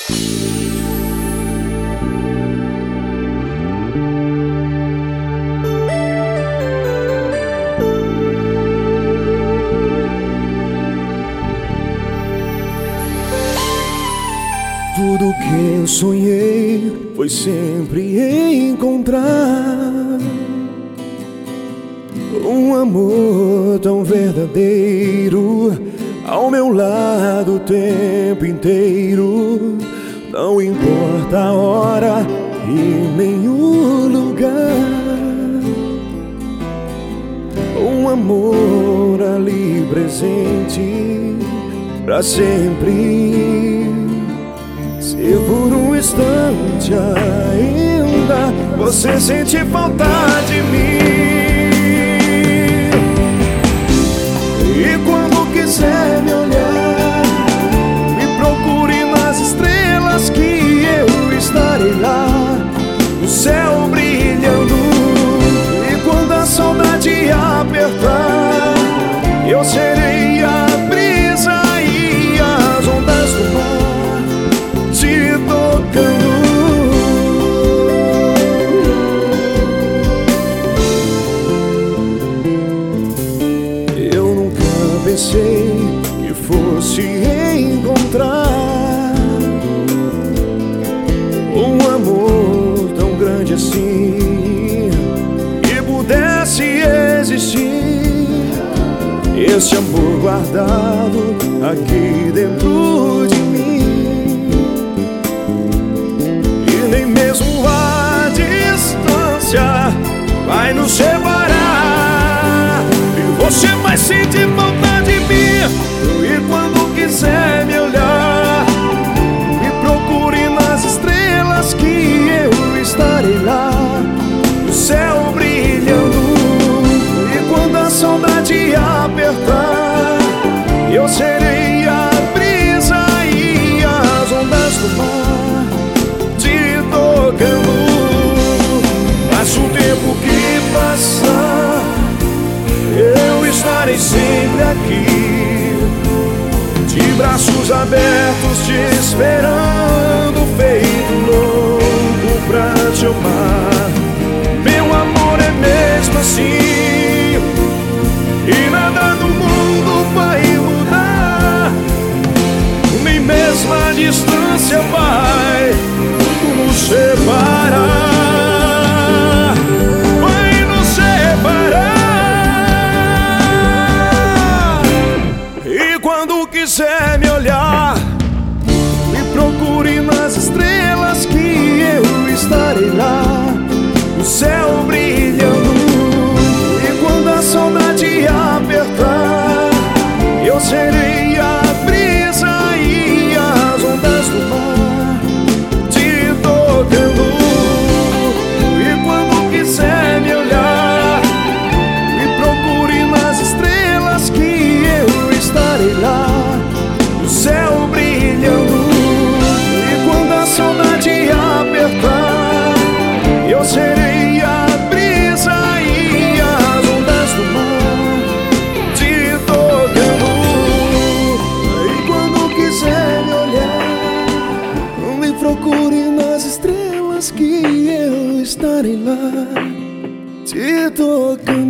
Tudo que eu sonhei foi sempre encontrar um amor tão verdadeiro ao meu lado o tempo inteiro. Não importa a hora e nem o lugar, um amor ali presente pra sempre. Se por um instante ainda você sente falta de mim, e quando quiser me olhar, me procure nas estrelas que eu estarei lá, no céu brilhando. E quando a saudade apertar, eu serei a brisa e as ondas do mar te tocando. Eu nunca pensei que fosse encontrar um amor tão grande assim, que pudesse existir. Esse amor guardado aqui dentro de mim, e nem mesmo a distância vai nos separar, e você vai sentir falta de mim. E quando quiser me olhar, me procure nas estrelas que eu estarei lá, no céu brilhando. E quando a saudade apertar, eu serei a brisa e as ondas do mar te tocando. Mas o tempo que passar, eu estarei sempre aqui, de braços abertos te esperando, feito louco pra te amar. Meu amor é mesmo assim, e nada no mundo vai mudar, nem mesmo a distância vai nos separar. Vai nos separar. E quando quiser me olhar, me procure nas estrelas que eu estarei lá, no céu brilhando. E quando a saudade apertar, eu serei a brisa e as ondas do mar te tocando. E quando quiser me olhar, me procure nas estrelas que eu estarei lá, no céu brilhando. E quando a saudade apertar, eu serei a brisa e as ondas do mar te tocando. E quando quiser me olhar, me procure nas estrelas que eu estarei lá, te tocando.